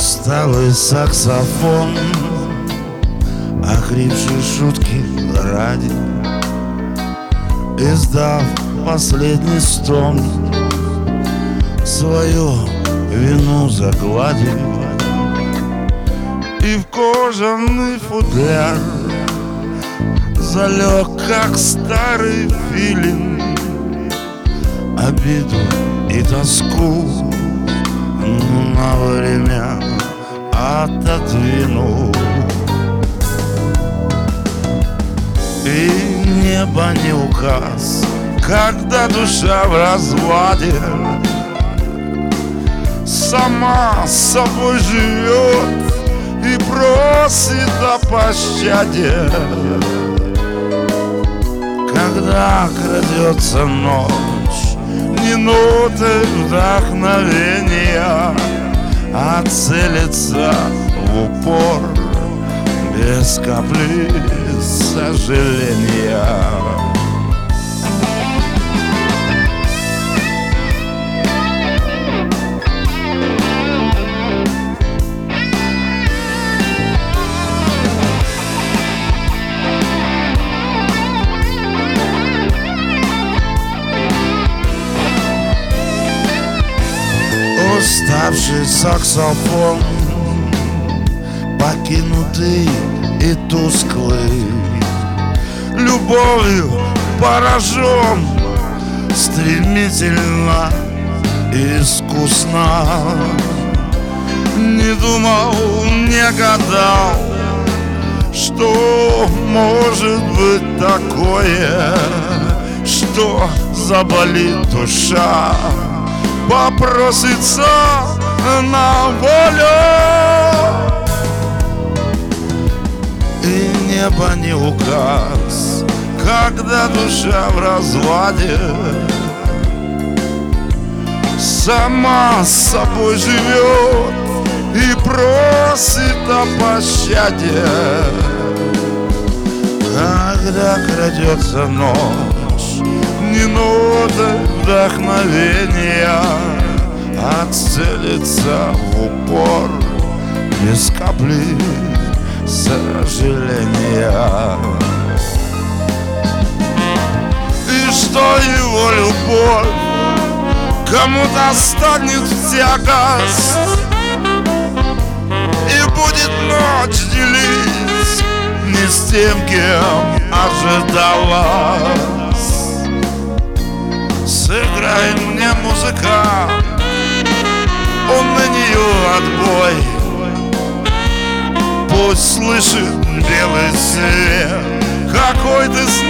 Усталый саксофон, охрипшие шутки ради, издав последний стон, свою вину загладил и в кожаный футляр залег, как старый филин, обиду и тоску на время отодвинул. И небо не указ, когда душа в разладе сама с собой живет и просит о пощаде. Когда крадется ночь, не ноты вдохновения, а целится в упор без капли сожаления. Уставший саксофон, покинутый и тусклый, любовью поражен, стремительно и искусно. Не думал, не гадал, что может быть такое, что заболит душа, попросится на волю. И небо не указ, когда душа в разладе сама с собой живет и просит о пощаде. Когда крадется ночь, не ноты вдохновения, а целится в упор без капли сожаления. И что его любовь кому-то станет в тягость и будет ночь делить не с тем, кем ожидалась. Сыграй мне, музыкант, он на нее отбой. Пусть слышит белый свет, какой ты